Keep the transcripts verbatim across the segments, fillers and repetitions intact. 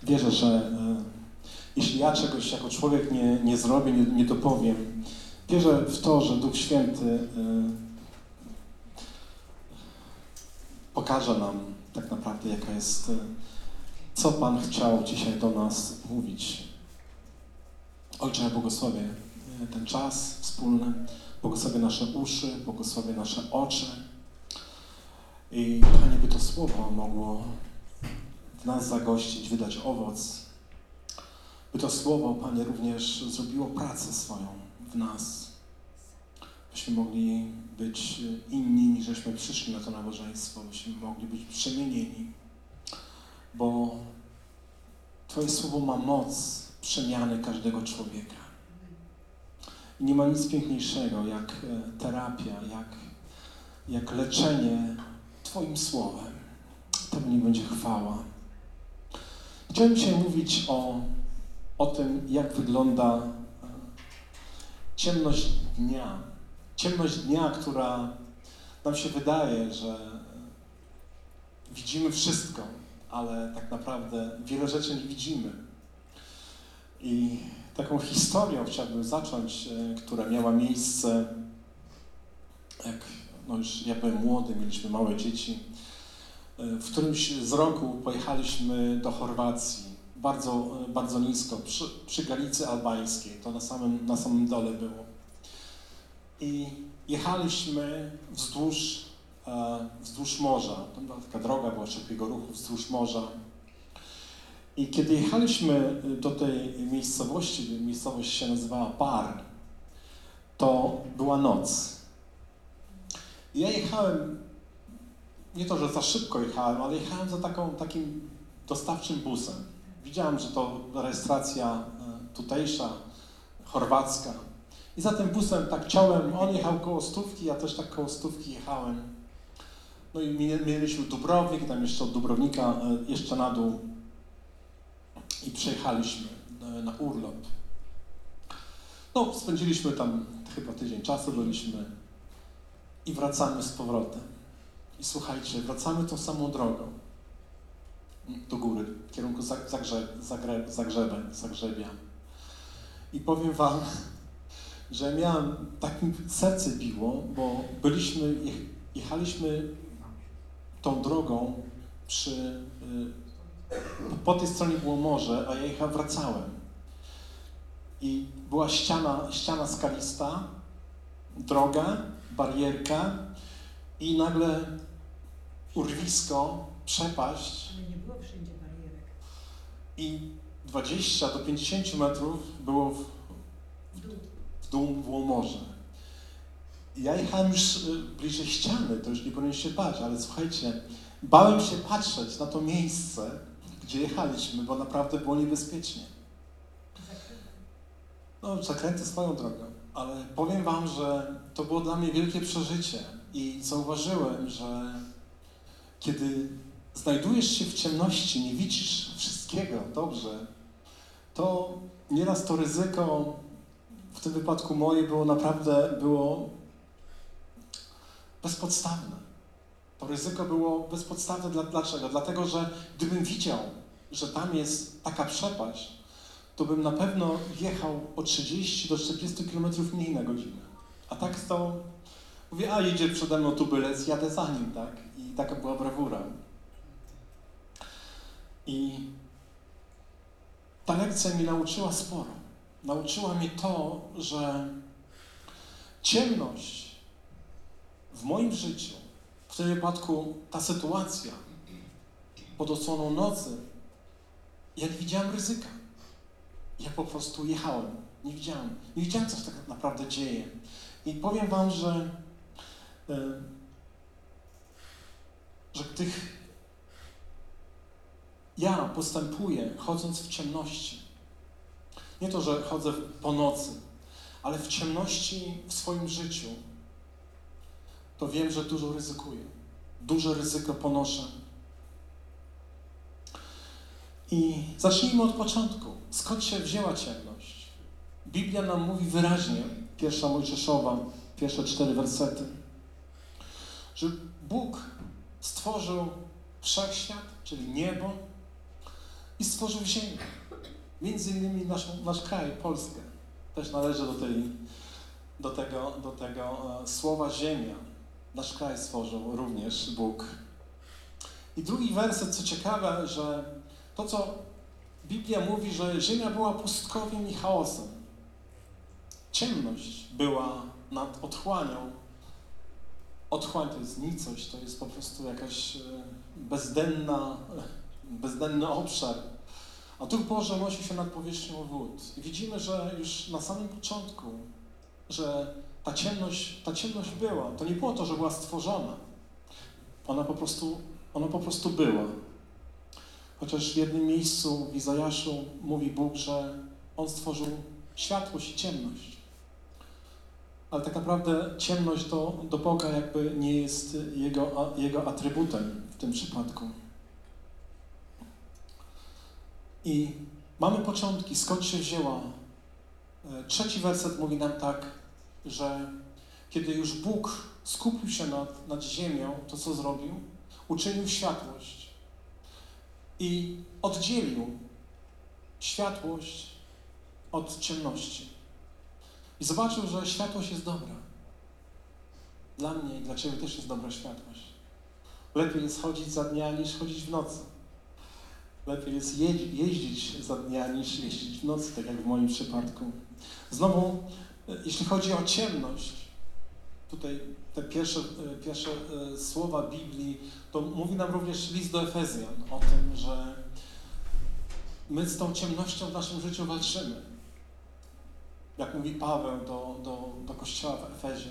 Wierzę, że e, jeśli ja czegoś jako człowiek nie, nie zrobię, nie, nie dopowiem, wierzę w to, że Duch Święty e, pokaże nam tak naprawdę, jaka jest, e, co Pan chciał dzisiaj do nas mówić. Ojcze, ja błogosławię ten czas wspólny, błogosławię nasze uszy, błogosławię nasze oczy i Panie, by to Słowo mogło w nas zagościć, wydać owoc, by to Słowo, Panie, również zrobiło pracę swoją w nas, byśmy mogli być inni, niż żeśmy przyszli na to nabożeństwo, byśmy mogli być przemienieni, bo Twoje Słowo ma moc przemiany każdego człowieka. I nie ma nic piękniejszego jak terapia, jak, jak leczenie Twoim Słowem. Temu nie będzie chwała. Chciałem dzisiaj mówić o, o tym, jak wygląda ciemność dnia. Ciemność dnia, która nam się wydaje, że widzimy wszystko, ale tak naprawdę wiele rzeczy nie widzimy. I taką historią chciałbym zacząć, która miała miejsce, jak no już ja byłem młody, mieliśmy małe dzieci. W którymś z roku pojechaliśmy do Chorwacji, bardzo, bardzo nisko, przy, przy granicy albańskiej, to na samym, na samym dole było. I jechaliśmy wzdłuż, e, wzdłuż morza, to była taka droga, była szybkiego ruchu wzdłuż morza. I kiedy jechaliśmy do tej miejscowości, miejscowość się nazywała Bar, to była noc. I ja jechałem, nie to, że za szybko jechałem, ale jechałem za taką, takim dostawczym busem. Widziałem, że to rejestracja tutejsza, chorwacka. I za tym busem tak ciąłem, on jechał koło stówki, ja też tak koło stówki jechałem. No i mieliśmy Dubrownik, tam jeszcze od Dubrownika jeszcze na dół. I przyjechaliśmy na urlop. No, spędziliśmy tam chyba tydzień czasu, byliśmy i wracamy z powrotem. I słuchajcie, wracamy tą samą drogą do góry, w kierunku Zagrze, Zagre, Zagrzebia, Zagrzebia. I powiem wam, że miałem, tak mi serce biło, bo byliśmy, jechaliśmy tą drogą przy, po tej stronie było morze, a ja jechałem, wracałem. I była ściana, ściana skalista, droga, barierka i nagle urwisko, przepaść. Ale nie było wszędzie barierek. I dwadzieścia do pięćdziesięciu metrów było w, w, dół. w dół było morze. I ja jechałem już bliżej ściany, to już nie powinien się bać, ale słuchajcie, bałem się patrzeć na to miejsce, gdzie jechaliśmy, bo naprawdę było niebezpiecznie. No, zakręty swoją drogą, ale powiem wam, że to było dla mnie wielkie przeżycie i zauważyłem, że kiedy znajdujesz się w ciemności, nie widzisz wszystkiego dobrze, to nieraz to ryzyko, w tym wypadku moje, było naprawdę było bezpodstawne. To ryzyko było bezpodstawne. Dlaczego? Dlatego, że gdybym widział, że tam jest taka przepaść, to bym na pewno jechał o trzydzieści do czterdziestu kilometrów mniej na godzinę. A tak to mówię, a jedzie przede mną tubylec, jadę za nim, tak? I taka była brawura. I ta lekcja mnie nauczyła sporo. Nauczyła mnie to, że ciemność w moim życiu, w tym wypadku ta sytuacja pod osłoną nocy, ja nie widziałem ryzyka. Ja po prostu jechałem. Nie widziałem. Nie widziałem, co się tak naprawdę dzieje. I powiem wam, że, że gdy ja postępuję, chodząc w ciemności, nie to, że chodzę po nocy, ale w ciemności w swoim życiu, to wiem, że dużo ryzykuję. Duże ryzyko ponoszę. I zacznijmy od początku. Skąd się wzięła ciemność? Biblia nam mówi wyraźnie, pierwsza Mojżeszowa, pierwsze cztery wersety, że Bóg stworzył wszechświat, czyli niebo, i stworzył ziemię. Między innymi nasz, nasz kraj, Polskę. Też należy do, tej, do tego, do tego e, słowa ziemia. Nasz kraj stworzył również Bóg. I drugi werset, co ciekawe, że to, co Biblia mówi, że ziemia była pustkowiem i chaosem. Ciemność była nad otchłanią. Otchłań to jest nicość, to jest po prostu jakaś bezdenna, bezdenny obszar. A Duch Boży unosi się nad powierzchnią wód. I widzimy, że już na samym początku, że ta ciemność, ta ciemność była. To nie było to, że była stworzona. Ona po prostu, ona po prostu była. Chociaż w jednym miejscu w Izajaszu mówi Bóg, że On stworzył światłość i ciemność. Ale tak naprawdę ciemność do, do Boga jakby nie jest Jego, jego atrybutem w tym przypadku. I mamy początki, skąd się wzięła. Trzeci werset mówi nam tak, że kiedy już Bóg skupił się nad, nad ziemią, to co zrobił? Uczynił światłość i oddzielił światłość od ciemności. I zobaczył, że światłość jest dobra. Dla mnie i dla Ciebie też jest dobra światłość. Lepiej jest chodzić za dnia niż chodzić w nocy. Lepiej jest je- jeździć za dnia niż jeździć w nocy, tak jak w moim przypadku. Znowu, jeśli chodzi o ciemność, tutaj te pierwsze, pierwsze słowa Biblii, to mówi nam również list do Efezjan o tym, że my z tą ciemnością w naszym życiu walczymy. Jak mówi Paweł do, do, do kościoła w Efezie.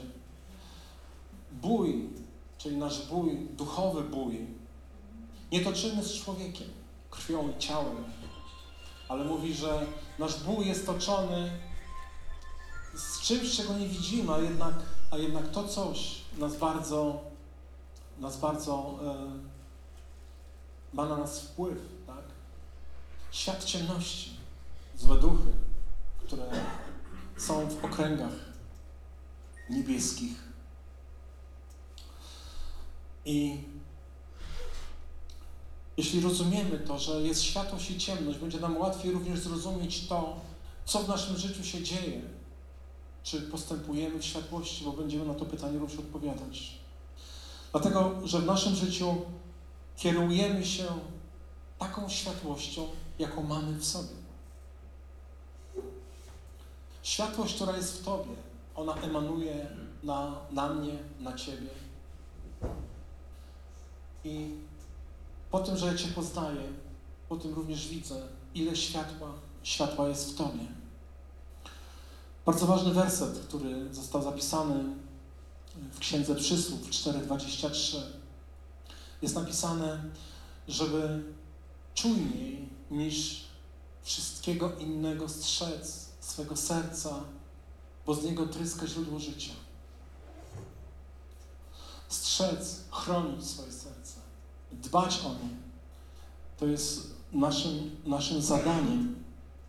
Bój, czyli nasz bój, duchowy bój, nie toczymy z człowiekiem, krwią i ciałem, ale mówi, że nasz bój jest toczony z czymś, czego nie widzimy, a jednak, a jednak to coś nas bardzo, nas bardzo e, ma na nas wpływ, tak? Świat ciemności, złe duchy, które są w okręgach niebieskich. I jeśli rozumiemy to, że jest światłość i ciemność, będzie nam łatwiej również zrozumieć to, co w naszym życiu się dzieje. Czy postępujemy w światłości, bo będziemy na to pytanie również odpowiadać. Dlatego, że w naszym życiu kierujemy się taką światłością, jaką mamy w sobie. Światłość, która jest w Tobie, ona emanuje na, na mnie, na Ciebie. I po tym, że ja Cię poznaję, po tym również widzę, ile światła, światła jest w Tobie. Bardzo ważny werset, który został zapisany w Księdze Przysłów cztery dwadzieścia trzy. Jest napisane, żeby czujniej niż wszystkiego innego strzec swego serca, bo z niego tryska źródło życia. Strzec, chronić swoje serce, dbać o nie. To jest naszym, naszym zadaniem.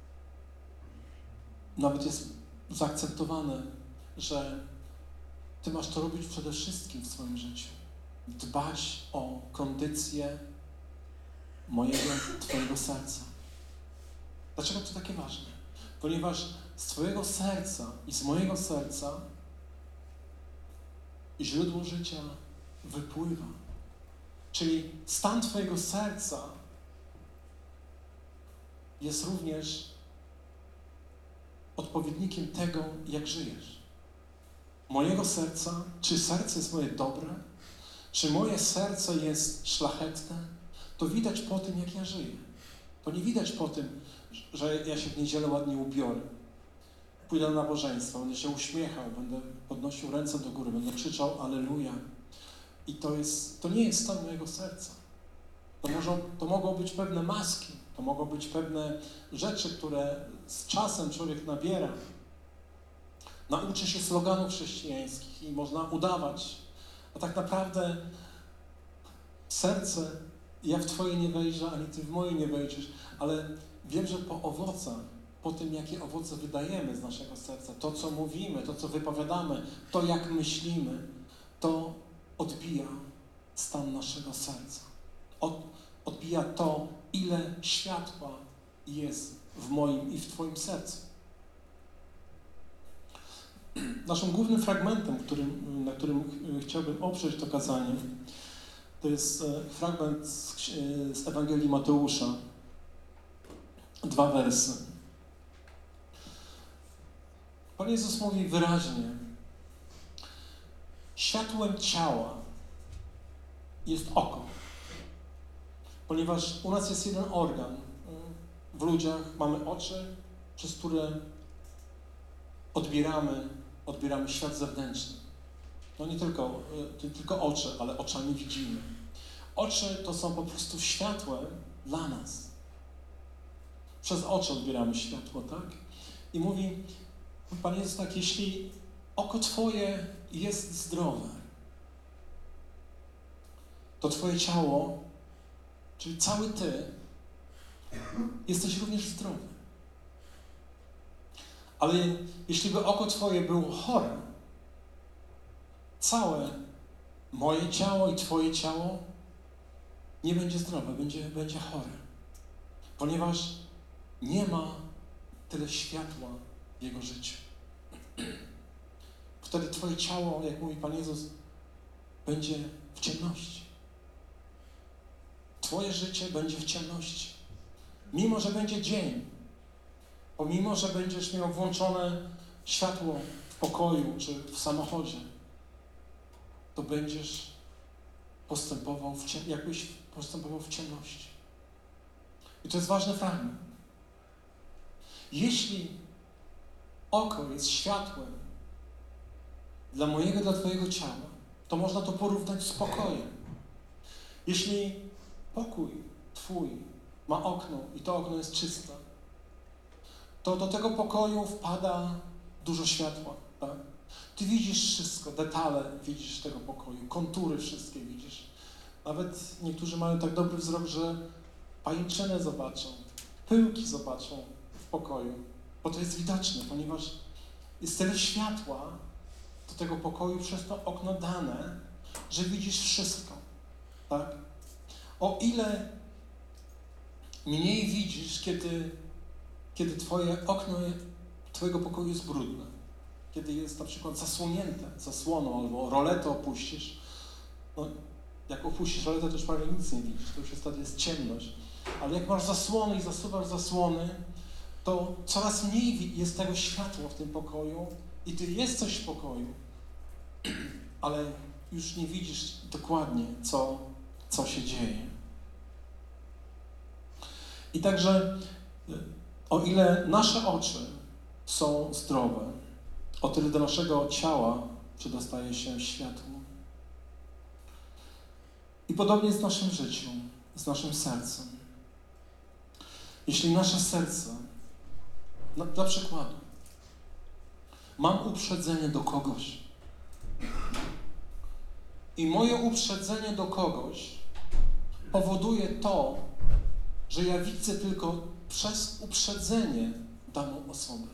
Nawet jest zaakceptowane, że Ty masz to robić przede wszystkim w swoim życiu. Dbać o kondycję mojego, Twojego serca. Dlaczego to takie ważne? Ponieważ z Twojego serca i z mojego serca źródło życia wypływa. Czyli stan Twojego serca jest również odpowiednikiem tego, jak żyjesz. Mojego serca, czy serce jest moje dobre, czy moje serce jest szlachetne, to widać po tym, jak ja żyję. To nie widać po tym, że ja się w niedzielę ładnie ubiorę. Pójdę na nabożeństwo, będę się uśmiechał, będę podnosił ręce do góry, będę krzyczał Alleluja. I to jest, to nie jest stan mojego serca. To, może, to mogą być pewne maski, to mogą być pewne rzeczy, które z czasem człowiek nabiera. Nauczy się sloganów chrześcijańskich i można udawać. A tak naprawdę serce, ja w Twoje nie wejrzę, ani Ty w moje nie wejdziesz, ale wiem, że po owocach, po tym, jakie owoce wydajemy z naszego serca, to, co mówimy, to, co wypowiadamy, to, jak myślimy, to odbija stan naszego serca. Od, odbija to, ile światła jest w moim i w Twoim sercu. Naszym głównym fragmentem, którym, na którym chciałbym oprzeć to kazanie, to jest fragment z, z Ewangelii Mateusza. Dwa wersy. Pan Jezus mówi wyraźnie: światłem ciała jest oko. Ponieważ u nas jest jeden organ. W ludziach mamy oczy, przez które odbieramy, odbieramy świat zewnętrzny. No nie tylko, nie tylko oczy, ale oczami widzimy. Oczy to są po prostu światłem dla nas. Przez oczy odbieramy światło, tak? I mówi Pan Jezus tak: jeśli oko Twoje jest zdrowe, to Twoje ciało, czyli cały Ty, jesteś również zdrowy. Ale jeśli by oko Twoje było chore, całe moje ciało i Twoje ciało nie będzie zdrowe, będzie, będzie chore. Ponieważ nie ma tyle światła w jego życiu. Wtedy Twoje ciało, jak mówi Pan Jezus, będzie w ciemności. Twoje życie będzie w ciemności. Mimo że będzie dzień, pomimo że będziesz miał włączone światło w pokoju czy w samochodzie, to będziesz postępował w ciem- jakbyś postępował w ciemności. I to jest ważny fragment. Jeśli oko jest światłem dla mojego, dla Twojego ciała, to można to porównać z pokojem. Jeśli pokój Twój ma okno i to okno jest czyste, to do tego pokoju wpada dużo światła, tak? Ty widzisz wszystko, detale widzisz tego pokoju, kontury wszystkie widzisz. Nawet niektórzy mają tak dobry wzrok, że pajęczynę zobaczą, pyłki zobaczą w pokoju, bo to jest widoczne, ponieważ jest tyle światła do tego pokoju przez to okno dane, że widzisz wszystko, tak? O ile mniej widzisz, kiedy, kiedy twoje okno Twojego pokoju jest brudne, kiedy jest na przykład zasłonięte zasłoną albo roletę opuścisz. No, jak opuścisz roletę, to już prawie nic nie widzisz, to już jest, wtedy jest ciemność. Ale jak masz zasłony i zasuwasz zasłony, to coraz mniej jest tego światła w tym pokoju i Ty jesteś w pokoju, ale już nie widzisz dokładnie, co, co się dzieje. I także o ile nasze oczy są zdrowe, o tyle do naszego ciała przedostaje się światło. I podobnie jest w naszym życiu, z naszym sercem. Jeśli nasze serce, na, dla przykładu, mam uprzedzenie do kogoś i moje uprzedzenie do kogoś powoduje to, że ja widzę tylko przez uprzedzenie daną osobę.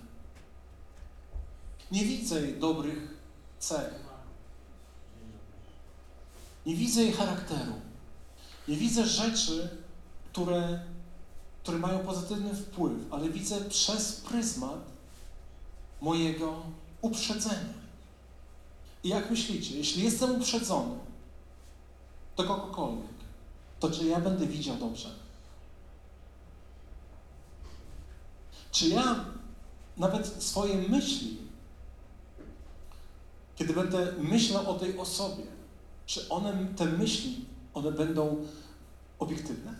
Nie widzę jej dobrych cech. Nie widzę jej charakteru. Nie widzę rzeczy, które, które mają pozytywny wpływ, ale widzę przez pryzmat mojego uprzedzenia. I jak myślicie, jeśli jestem uprzedzony do kogokolwiek, to czy ja będę widział dobrze? Czy ja nawet swoje myśli, kiedy będę myślał o tej osobie, czy one, te myśli, one będą obiektywne?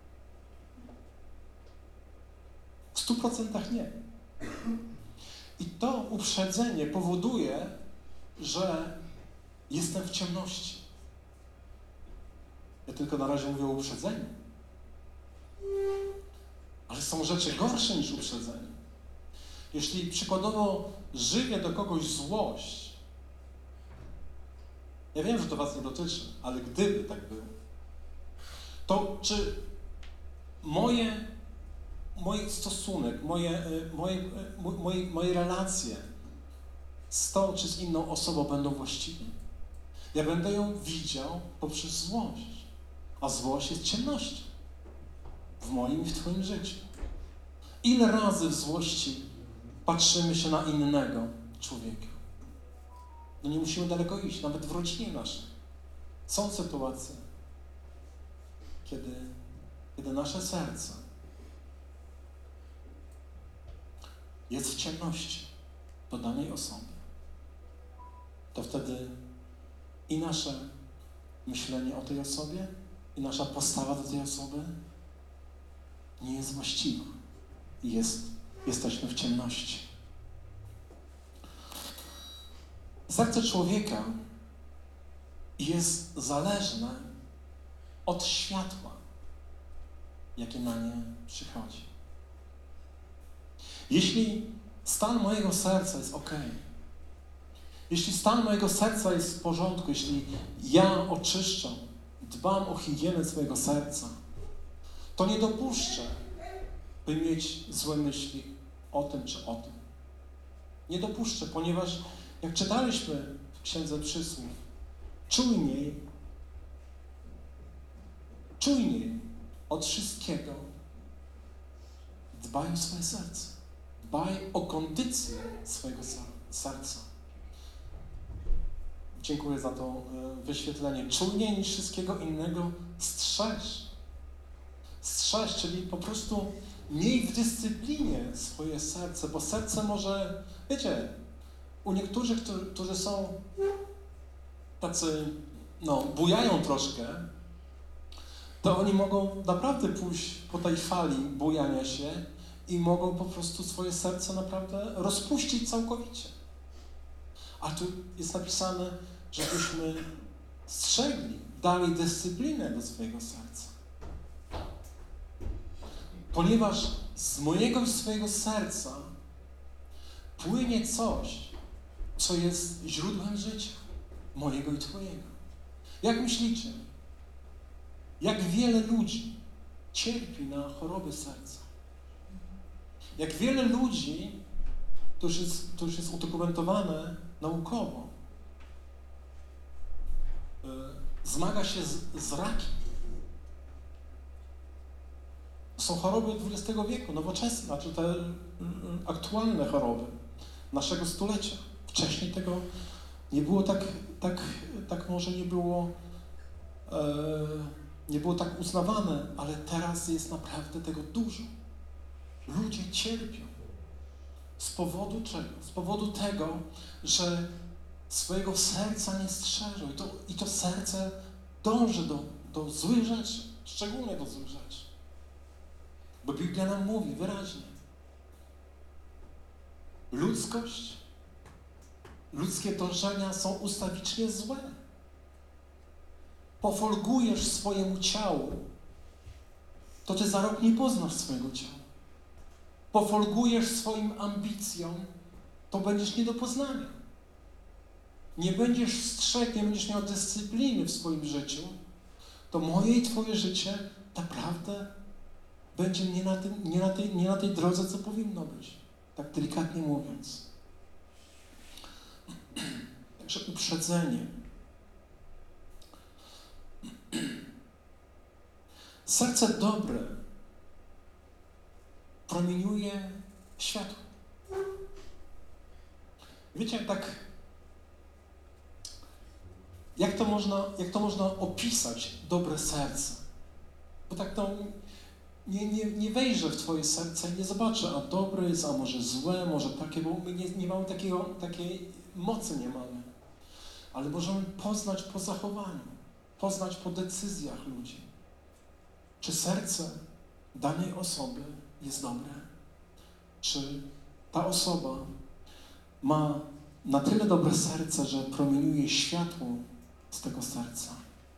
W stu procentach nie. I to uprzedzenie powoduje, że jestem w ciemności. Ja tylko na razie mówię o uprzedzeniu. Ale są rzeczy gorsze niż uprzedzenie. Jeśli przykładowo żywię do kogoś złość, ja wiem, że to Was nie dotyczy, ale gdyby tak było, to czy moje, mój stosunek, moje, moje, moje, moje relacje z tą czy z inną osobą będą właściwe? Ja będę ją widział poprzez złość, a złość jest ciemnością. w moim i w Twoim życiu. Ile razy w złości patrzymy się na innego człowieka? No nie musimy daleko iść, nawet w rodzinie naszej. Są sytuacje, kiedy, kiedy nasze serce jest w ciemności do danej osoby. To wtedy i nasze myślenie o tej osobie, i nasza postawa do tej osoby nie jest właściwa. I jest, jesteśmy w ciemności. Serce człowieka jest zależne od światła, jakie na nie przychodzi. Jeśli stan mojego serca jest ok, jeśli stan mojego serca jest w porządku, jeśli ja oczyszczam, dbam o higienę swojego serca, to nie dopuszczę, by mieć złe myśli o tym czy o tym. Nie dopuszczę, ponieważ jak czytaliśmy w Księdze Przysłów, czujniej, czujniej od wszystkiego dbaj o swoje serce. Dbaj o kondycję swojego serca. Dziękuję za to wyświetlenie. Czujniej niż wszystkiego innego strzeż. Strzeż, czyli po prostu miej w dyscyplinie swoje serce, bo serce może, wiecie, u niektórych, którzy, którzy są tacy, no, bujają troszkę, to oni mogą naprawdę pójść po tej fali bujania się i mogą po prostu swoje serce naprawdę rozpuścić całkowicie. A tu jest napisane, żebyśmy strzegli, dali dyscyplinę do swojego serca. Ponieważ z mojego i swojego serca płynie coś, co jest źródłem życia, mojego i Twojego. Jak myślicie? Jak wiele ludzi cierpi na choroby serca? Jak wiele ludzi, to już jest, to już jest udokumentowane naukowo, yy, zmaga się z, z rakiem. To są choroby dwudziestego wieku, nowoczesne, znaczy te yy, aktualne choroby naszego stulecia. Wcześniej tego nie było tak, tak, tak może nie było, yy, nie było tak uznawane, ale teraz jest naprawdę tego dużo. Ludzie cierpią. Z powodu czego? Z powodu tego, że swojego serca nie strzeżą. I to, i to serce dąży do, do złych rzeczy, szczególnie do złych rzeczy. Bo Biblia nam mówi wyraźnie. Ludzkość, ludzkie dążenia są ustawicznie złe. Pofolgujesz swojemu ciału, to ty za rok nie poznasz swojego ciała. Pofolgujesz swoim ambicjom, to będziesz nie do poznania. Nie będziesz strzegł, nie będziesz miał dyscypliny w swoim życiu, to moje i Twoje życie naprawdę będzie nie na, tym, nie na, tej, nie na tej drodze, co powinno być. Tak delikatnie mówiąc. Także uprzedzenie. Serce dobre promieniuje światło. Wiecie, jak tak, jak to można, jak to można opisać dobre serce? Bo tak to nie, nie, nie wejrzę w Twoje serce i nie zobaczę, a dobre jest, a może złe, może takie, bo my nie, nie mamy takiego, takiej mocy, nie mamy. Ale możemy poznać po zachowaniu, poznać po decyzjach ludzi. Czy serce danej osoby jest dobre? Czy ta osoba ma na tyle dobre serce, że promieniuje światło z tego serca?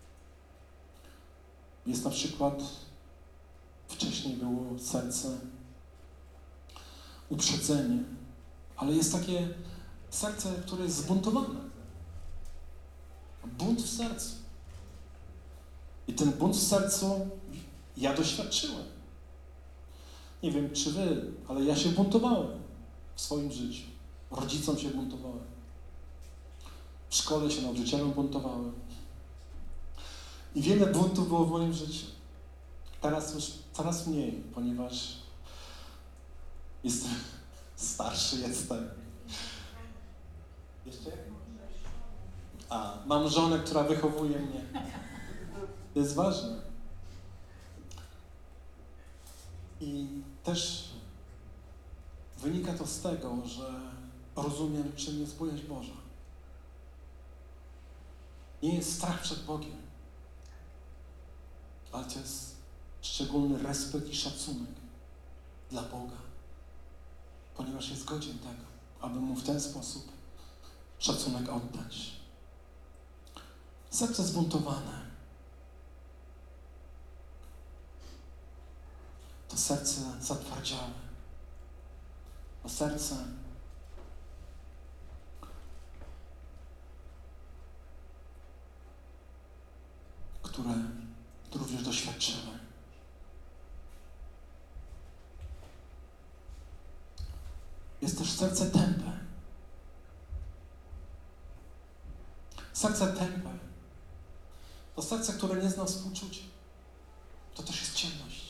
Jest na przykład, wcześniej było serce, uprzedzenie, ale jest takie serce, które jest zbuntowane. Bunt w sercu. I ten bunt w sercu ja doświadczyłem. Nie wiem, czy wy, ale ja się buntowałem w swoim życiu. Rodzicom się buntowałem. W szkole się nauczycielom buntowałem. I wiele buntów było w moim życiu. Teraz już Coraz mniej, ponieważ jestem starszy jestem. Jeszcze? A, mam żonę, która wychowuje mnie. To jest ważne. I też wynika to z tego, że rozumiem, czym jest bojaźń Boża. Nie jest strach przed Bogiem, ale to jest szczególny respekt i szacunek dla Boga, ponieważ jest godzien tego, aby Mu w ten sposób szacunek oddać. Serce zbuntowane to serce zatwardziałe, to serce, które również doświadczyłem. Jest też serce tępe. Serce tępe to serce, które nie zna współczucia. To też jest ciemność.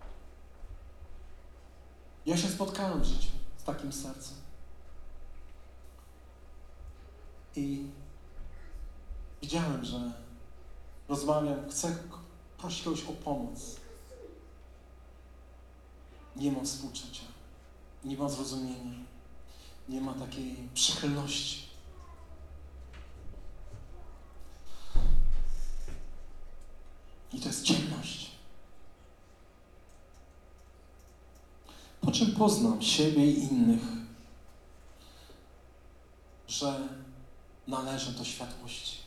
Ja się spotkałem w życiu z takim sercem. I widziałem, że rozmawiam, chcę prosić kogoś o pomoc. Nie ma współczucia, nie ma zrozumienia, nie ma takiej przychylności. I to jest ciemność. Po czym poznam siebie i innych, że należę do światłości.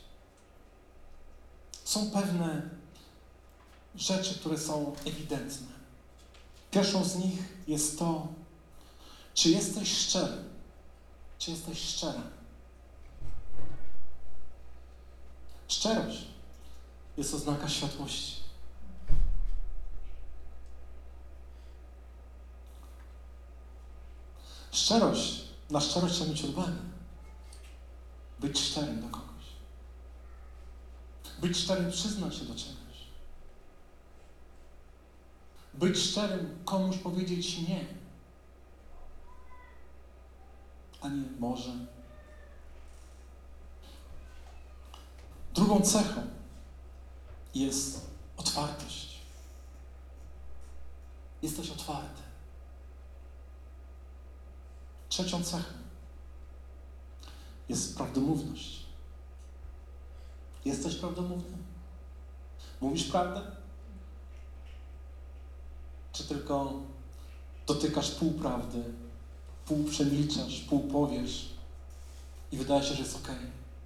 Są pewne rzeczy, które są ewidentne. Pierwszą z nich jest to, czy jesteś szczery, czy jesteś szczera. Szczerość jest oznaka światłości. Szczerość, na szczerość trzeba mieć odwagę. Być szczerym do kogoś. Być szczerym, przyznać się do czegoś. Być szczerym, komuś powiedzieć nie. A nie może. Drugą cechą jest otwartość. Jesteś otwarty. Trzecią cechą jest prawdomówność. Jesteś prawdomówny? Mówisz prawdę? Czy tylko dotykasz pół prawdy, pół przemilczasz, pół powiesz i wydaje się, że jest okej?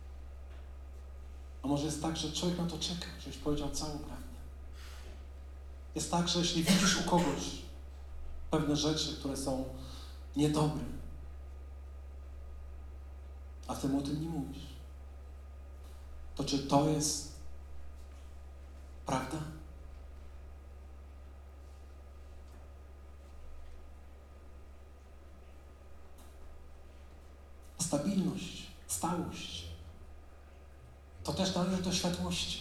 A może jest tak, że człowiek na to czeka, żebyś powiedział całą prawdę? Jest tak, że jeśli widzisz u kogoś pewne rzeczy, które są niedobre, a ty mu o tym nie mówisz, to czy to jest prawda? Stabilność, stałość. To też należy do światłości.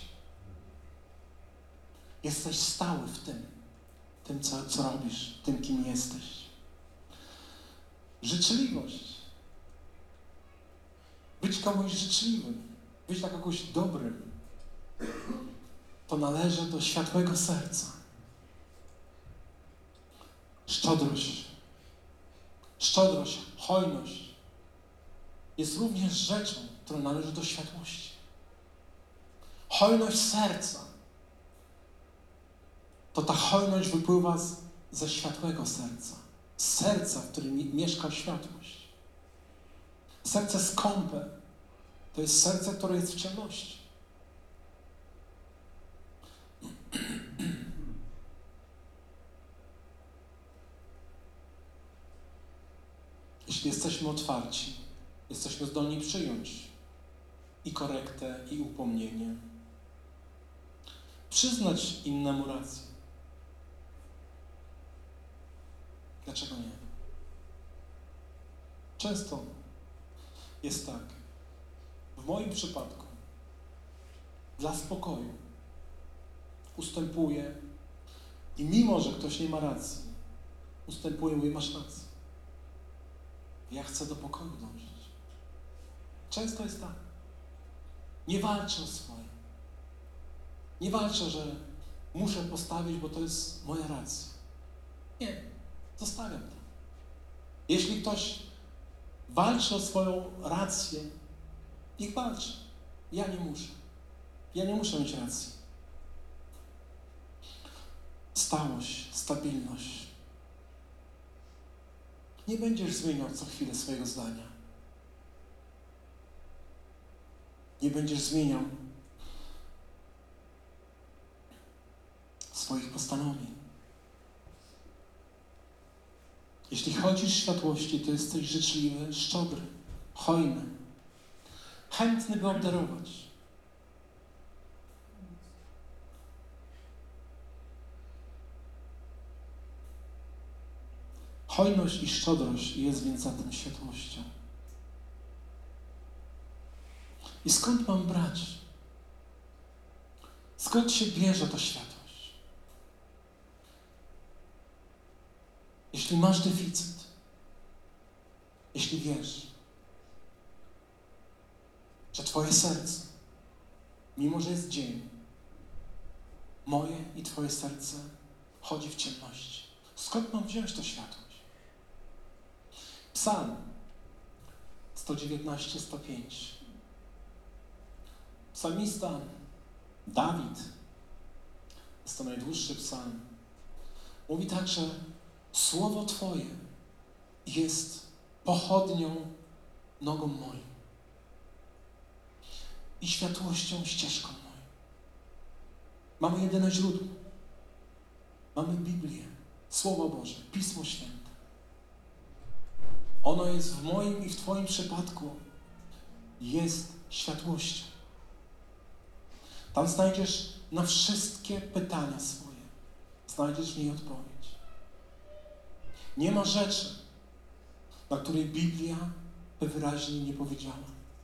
Jesteś stały w tym, tym co, co robisz, tym, kim jesteś. Życzliwość. Być komuś życzliwym, być dla kogoś dobrym, to należy do światłego serca. Szczodrość. Szczodrość, hojność jest również rzeczą, która należy do światłości. Hojność serca. To ta hojność wypływa z, ze światłego serca. Z serca, w którym mieszka światłość. Serce skąpe to jest serce, które jest w ciemności. Jeśli jesteśmy otwarci, jesteśmy zdolni przyjąć i korektę, i upomnienie, przyznać innemu rację. Dlaczego nie? Często jest tak, w moim przypadku, dla spokoju ustępuję I mimo, że ktoś nie ma racji, ustępuje, mówi, masz rację. Ja chcę do pokoju dążyć. Często jest tak. Nie walczę o swoje. Nie walczę, że muszę postawić, bo to jest moja racja. Nie, zostawiam to. Jeśli ktoś walczy o swoją rację, niech walczy. Ja nie muszę. Ja nie muszę mieć racji. Stałość, stabilność. Nie będziesz zmieniał co chwilę swojego zdania. Nie będziesz zmieniał swoich postanowień. Jeśli chodzisz w światłości, to jesteś życzliwy, szczodry, hojny, chętny, by obdarować. Hojność i szczodrość jest więc za tym światłością. I skąd mam brać? Skąd się bierze ta światłość? Jeśli masz deficyt, jeśli wiesz, że Twoje serce, mimo że jest dzień, moje i Twoje serce chodzi w ciemności. Skąd mam wziąć to światłość? Psalm sto dziewiętnaście, sto pięć. Psalmista Dawid, jest to najdłuższy psalm, mówi tak, że słowo Twoje jest pochodnią nogą moją i światłością ścieżką moją. Mamy jedyne źródło. Mamy Biblię, Słowo Boże, Pismo Święte. Ono jest w moim i w Twoim przypadku jest światłością. Tam znajdziesz na wszystkie pytania swoje. Znajdziesz w niej odpowiedź. Nie ma rzeczy, na której Biblia by wyraźnie nie powiedziała.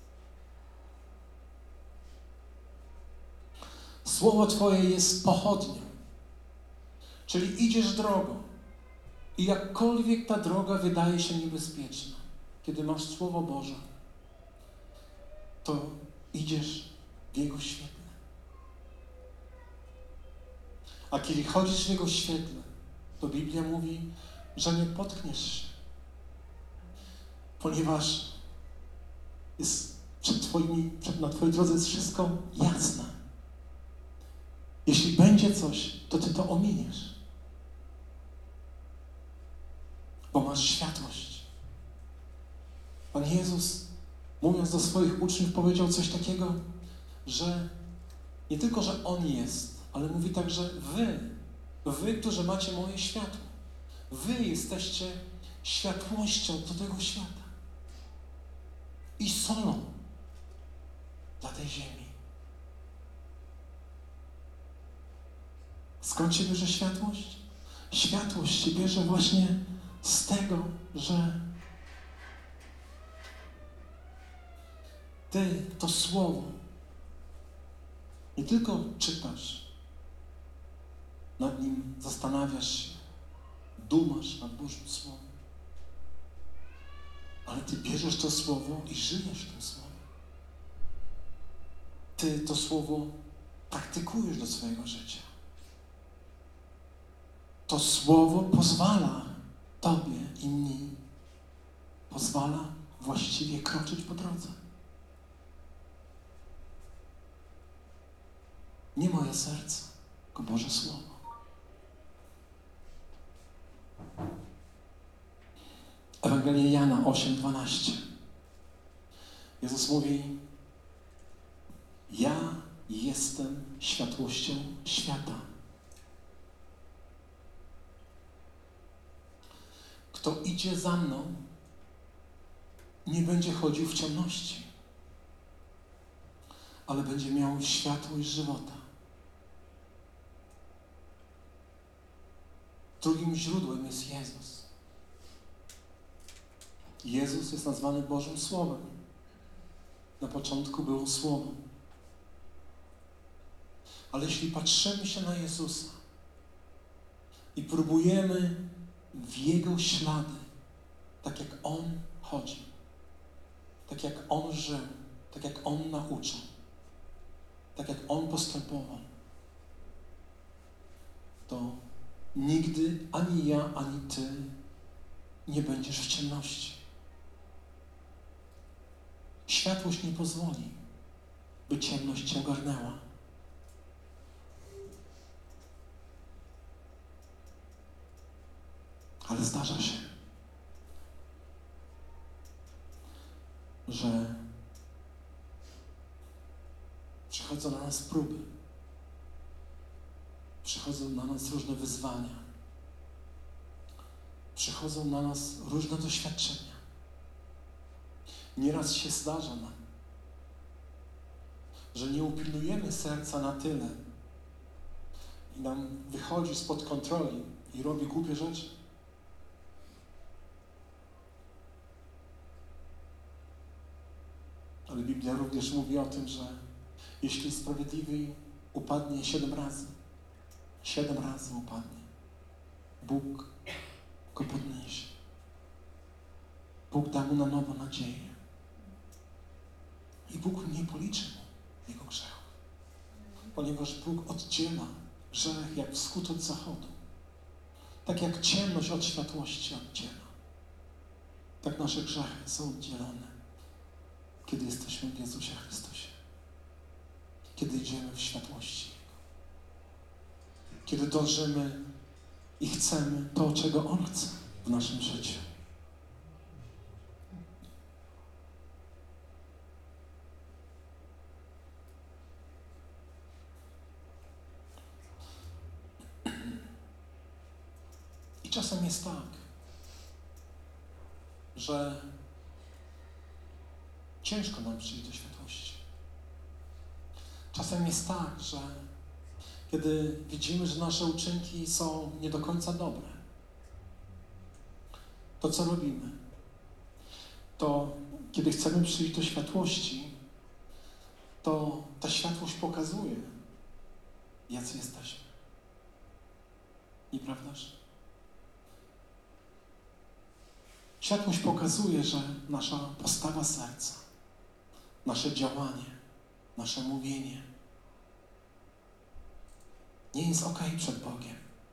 Słowo Twoje jest pochodnią, czyli idziesz drogą i jakkolwiek ta droga wydaje się niebezpieczna, kiedy masz Słowo Boże, to idziesz w Jego świetle. A kiedy chodzisz w Jego świetle, to Biblia mówi, że nie potkniesz się, ponieważ jest przed twoimi, przed, na Twojej drodze jest wszystko jasne. Jeśli będzie coś, to Ty to ominiesz, bo masz światłość. Pan Jezus, mówiąc do swoich uczniów, powiedział coś takiego, że nie tylko, że On jest, ale mówi także wy, wy, którzy macie moje światło. Wy jesteście światłością do tego świata i solą dla tej ziemi. Skąd się bierze światłość? Światłość się bierze właśnie z tego, że Ty to Słowo nie tylko czytasz, nad nim zastanawiasz się, dumasz nad Bożym Słowem, ale Ty bierzesz to Słowo i żyjesz tym Słowem. Ty to Słowo praktykujesz do swojego życia. To Słowo pozwala Tobie i mnie, pozwala właściwie kroczyć po drodze. Nie moje serce, tylko Boże Słowo. Ewangelia Jana osiem, dwanaście. Jezus mówi: ja jestem światłością świata. Kto idzie za mną, nie będzie chodził w ciemności, ale będzie miał światłość żywota. Drugim źródłem jest Jezus. Jezus jest nazwany Bożym Słowem. Na początku było Słowo. Ale jeśli patrzymy się na Jezusa, i próbujemy w Jego ślady, tak jak On chodził, tak jak On żył, tak jak On nauczał, tak jak On postępował, to nigdy ani ja, ani Ty nie będziesz w ciemności. Światłość nie pozwoli, by ciemność Cię ogarnęła. Ale zdarza się, że przychodzą na nas próby, przychodzą na nas różne wyzwania, przychodzą na nas różne doświadczenia. Nieraz się zdarza nam, że nie upilnujemy serca na tyle i nam wychodzi spod kontroli i robi głupie rzeczy. Ale Biblia również mówi o tym, że jeśli sprawiedliwy upadnie siedem razy, siedem razy upadnie, Bóg go podniesie. Bóg da mu na nowo nadzieję. I Bóg nie policzy mu jego grzechów, ponieważ Bóg oddziela grzech jak wschód od zachodu. Tak jak ciemność od światłości oddziela, tak nasze grzechy są oddzielone, kiedy jesteśmy w Jezusie Chrystusie. Kiedy idziemy w światłości Jego. Kiedy dążymy i chcemy to, czego On chce w naszym życiu. I czasem jest tak, że ciężko nam przyjść do światłości. Czasem jest tak, że kiedy widzimy, że nasze uczynki są nie do końca dobre, to co robimy? To kiedy chcemy przyjść do światłości, to ta światłość pokazuje, jacy jesteśmy. Nieprawdaż? Światłość pokazuje, że nasza postawa serca, nasze działanie, nasze mówienie nie jest okej przed Bogiem.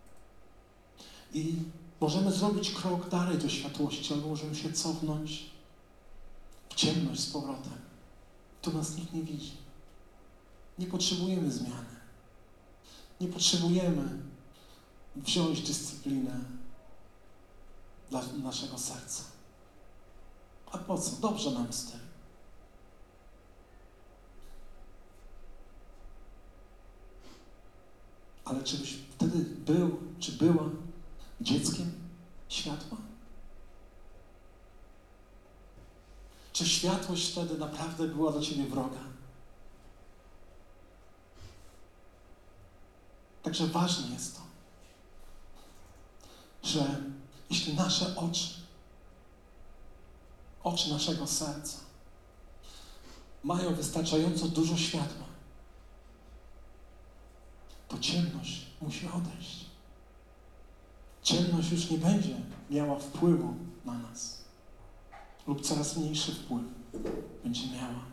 I możemy zrobić krok dalej do światłości, albo możemy się cofnąć w ciemność z powrotem. Tu nas nikt nie widzi. Nie potrzebujemy zmiany. Nie potrzebujemy wziąć dyscyplinę dla naszego serca. A po co? Dobrze nam z tym. Ale czy byś wtedy był, czy była dzieckiem światła? Czy światłość wtedy naprawdę była dla ciebie wroga? Także ważne jest to, że jeśli nasze oczy, oczy naszego serca mają wystarczająco dużo światła, to ciemność musi odejść. Ciemność już nie będzie miała wpływu na nas. Lub coraz mniejszy wpływ będzie miała.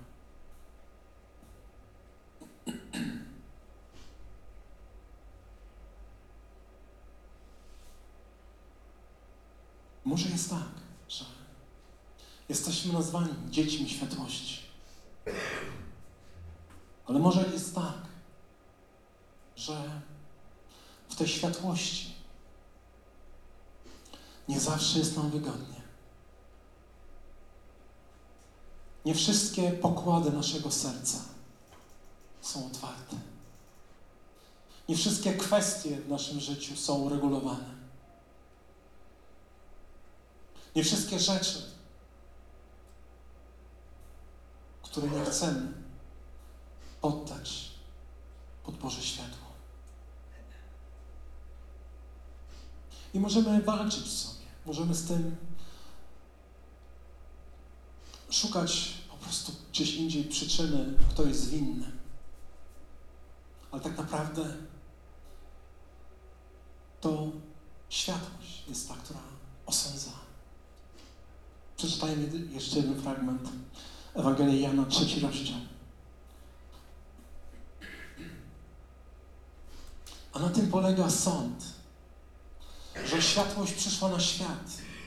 Może jest tak, że jesteśmy nazwani dziećmi światłości. Ale może jest tak, że w tej światłości nie zawsze jest nam wygodnie. Nie wszystkie pokłady naszego serca są otwarte. Nie wszystkie kwestie w naszym życiu są uregulowane. Nie wszystkie rzeczy, które nie chcemy oddać pod Boże światło. I możemy walczyć sobie. Możemy z tym szukać po prostu gdzieś indziej przyczyny, kto jest winny. Ale tak naprawdę to Światłość jest ta, która osądza. Przeczytajmy jeszcze jeden fragment. Ewangelii Jana, trzeci rozdział. A na tym polega sąd, że światłość przyszła na świat.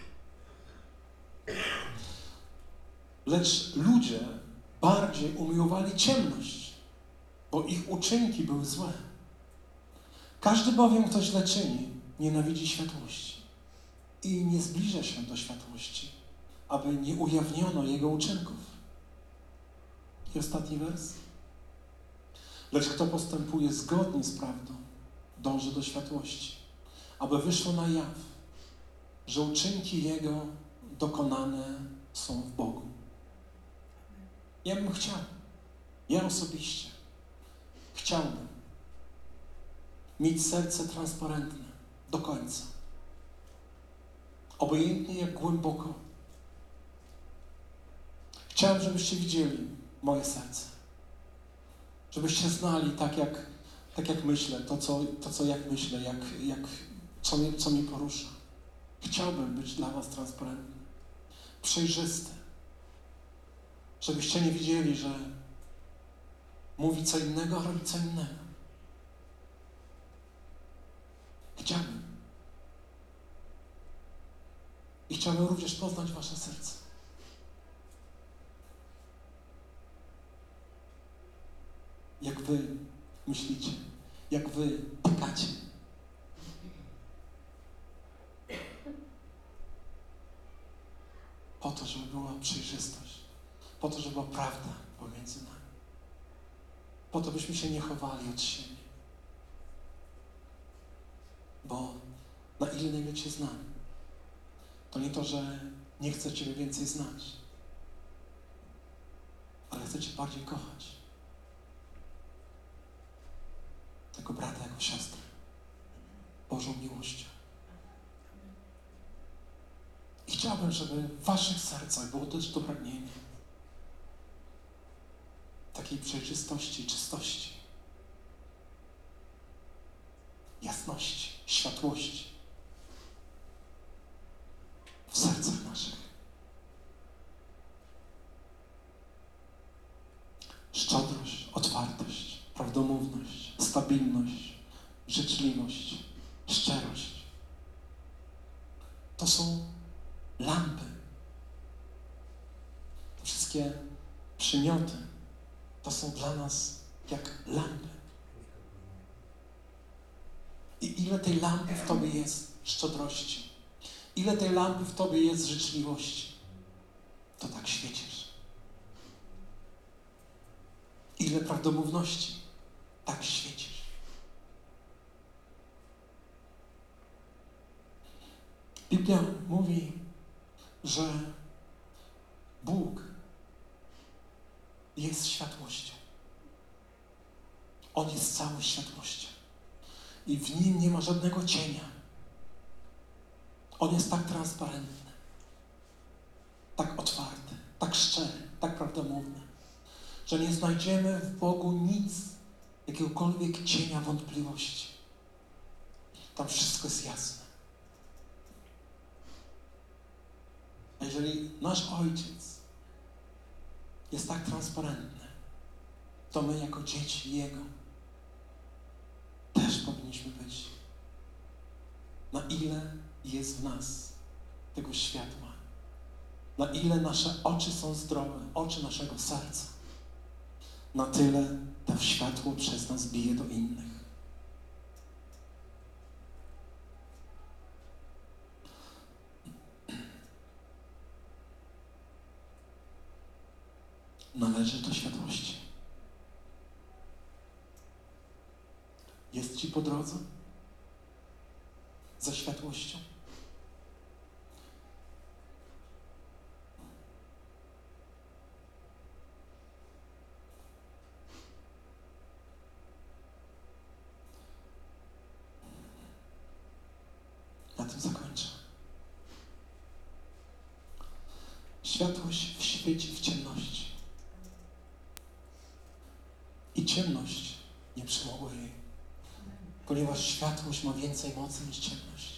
Lecz ludzie bardziej umiłowali ciemność, bo ich uczynki były złe. Każdy bowiem, kto źle czyni, nienawidzi światłości i nie zbliża się do światłości, aby nie ujawniono jego uczynków. I ostatni wers. Lecz kto postępuje zgodnie z prawdą, dąży do światłości, aby wyszło na jaw, że uczynki jego dokonane są w Bogu. Ja bym chciał, ja osobiście chciałbym mieć serce transparentne do końca. Obojętnie jak głęboko. Chciałem, żebyście widzieli moje serce. Żebyście znali tak jak, tak jak myślę, to co, to co jak myślę, jak, jak, co, mnie, co mnie porusza. Chciałbym być dla was transparentny, przejrzysty. Żebyście nie widzieli, że mówi co innego, a robi co innego. Chciałbym. I chciałbym również poznać wasze serce. Jak wy myślicie, jak wy tykacie. Po to, żeby była przejrzystość. Po to, żeby była prawda pomiędzy nami. Po to, byśmy się nie chowali od siebie. Bo na ile ile Cię znam, to nie to, że nie chcę Ciebie więcej znać, ale chcę Cię bardziej kochać. Jako brata, jako siostrę. Bożą miłością. I chciałbym, żeby w waszych sercach było też to pragnienie takiej przejrzystości i czystości, jasności, światłości w sercach naszych. Szczodrość, otwartość, prawdomówność, stabilność, życzliwość, szczerość. To są lampy. Te wszystkie przymioty to są dla nas jak lampy. I ile tej lampy w Tobie jest szczodrości, ile tej lampy w Tobie jest życzliwości, to tak świecisz. Ile prawdomówności, tak świecisz. Biblia mówi, że Bóg jest światłością. On jest całą światłością. I w Nim nie ma żadnego cienia. On jest tak transparentny, tak otwarty, tak szczery, tak prawdomówny, że nie znajdziemy w Bogu nic, jakiegokolwiek cienia wątpliwości. Tam wszystko jest jasne. A jeżeli nasz Ojciec jest tak transparentny, to my jako dzieci Jego też powinniśmy być. Na ile jest w nas tego światła, na ile nasze oczy są zdrowe, oczy naszego serca, na tyle to światło przez nas bije do innych. Należy do światłości. Jest Ci po drodze za światłością? Na tym zakończę. Światłość świeci w ciemności. I ciemność nie przemogła jej, ponieważ światłość ma więcej mocy niż ciemność.